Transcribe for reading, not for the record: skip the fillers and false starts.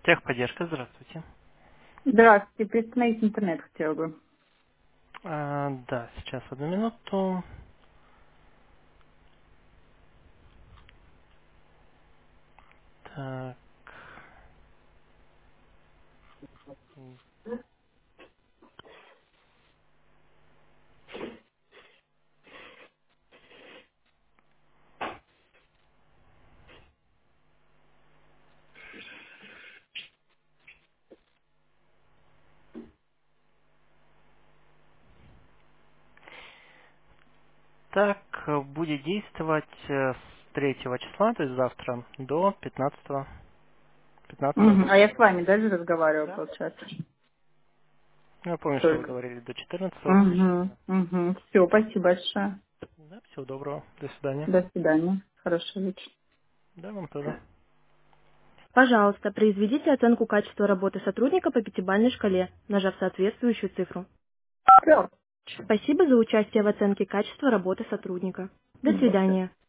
Техподдержка, здравствуйте. Здравствуйте, приостановить интернет хотела бы. Да, сейчас одну минуту. Так, будет действовать с 3 числа, то есть завтра, до 15 Мгм. А я с числа. вами даже разговариваю, Да. получается. Я помню, что вы Только. говорили до 14 Угу, включительно. угу. Все, спасибо большое. Да, всего доброго. До свидания. До свидания. Хорошего вечера. Да, вам тоже. Пожалуйста, произведите оценку качества работы сотрудника по пятибалльной шкале, нажав соответствующую цифру. Всё. Спасибо за участие в оценке качества работы сотрудника. До До свидания. свидания.